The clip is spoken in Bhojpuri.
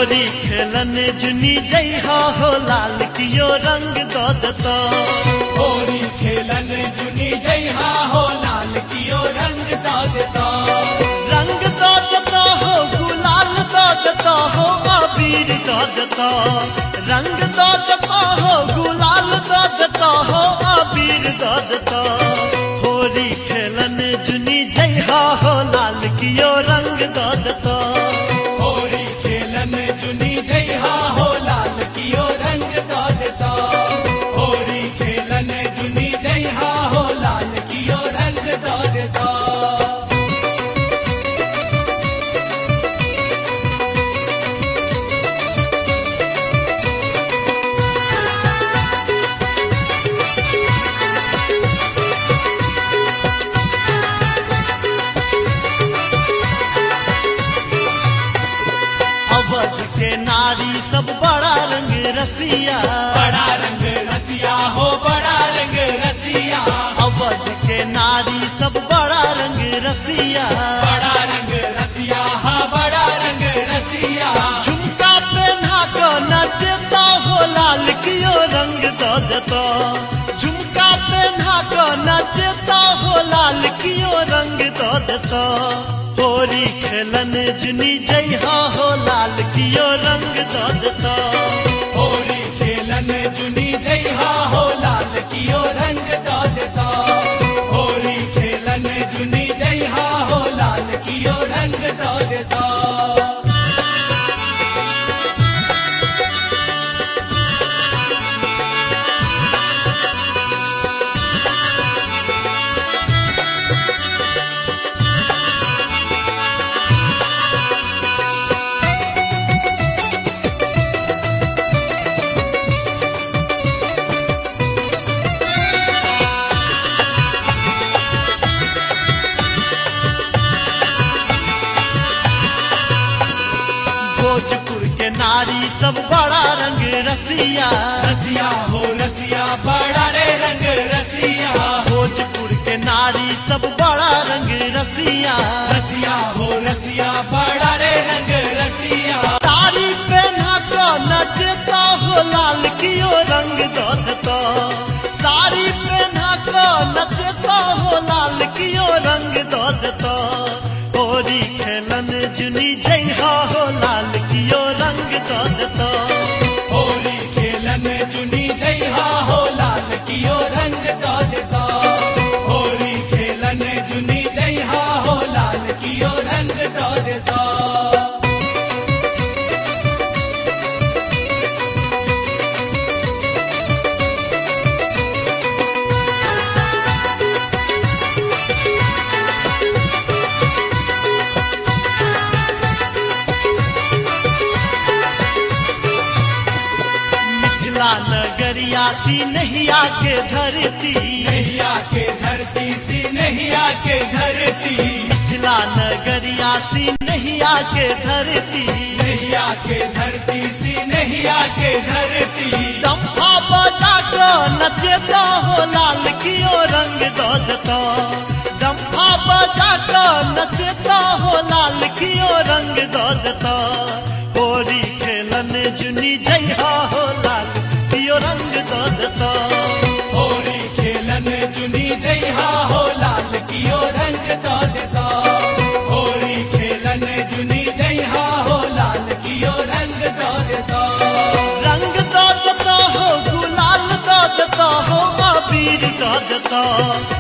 होरी खेलन जुनी जइहा हो लाल कियो रंग ददता। होरी खेलन जुनी जइहा हो लाल कियो रंग ददता। रंग ददता हो गुलाल ददता हो अबीर ददता। रंग ददता हो गुलाल ददता हो अबीर ददता। होरी खेलन जुनी जइहा हो लाल कियो रंग ददता। होरी खेलन जुनी जइहा हो लाल कियो रंग ददता। होरी खेलन जुनी जइहा हो लाल कियो रंग ददता। अवध के नारी सब बड़ा रंग रसिया। बड़ा रंग रसिया हो बड़ा रंग रसिया। अवध के नारी सब बड़ा रंग रसिया। बड़ा रंग रसिया हा बड़ा रंग रसिया। झुमका पहना कर नचता हो लाल कियो रंग ददता। झुमका पहना कर नचता हो लाल कियो रंग ददता। होरी खेलन जुनी जइहा हो लाल कियो रंग ददता। होरी खेलन जुनी जइहा हो लाल कियो रंग ददता। होरी खेलन जुनी जइहा हो लाल कियो रंग ददता। भोजपुर के नारी सब बड़ा रंग रसिया। रसिया हो रसिया बड़ा रे रंग रसिया। भोजपुर के नारी सब बड़ा रंग रसिया। रसिया हो रसिया बड़ा रे रंग रसिया। साड़ी पहना कर नचता हो लाल कियो रंग ददता। साड़ी पहना कर नचता हो लाल कियो रंग ददता। होरी खेलन जुनी जइहा हो लाल कियो रंग ददता। होरी खेलन जुनी जइहा हो लाल कियो रंग ददता। होरी खेलन जुनी जइहा हो लाल कियो रंग ददता। मिथिला नगरिया सी नहिया के धरती। नैया के धरती सी नैया के धरती। मिथिला नगरिया सी नहिया के धरती। नैया के धरती सी नैया के धरती। डंफा बजा कर नचता हो लाल कियो रंग ददता। डंफा बजा कर नचता हो लाल कियो रंग ददता। होरी खेलन जुनी जइहा हो लाल कियो रंग ददता। होरी खेलन जुनी जइहा हो लाल कियो रंग ददता। होरी खेलन जुनी जइहा हो लाल कियो रंग ददता। रंग ददता हो गुलाल ददता हो अबीर ददता।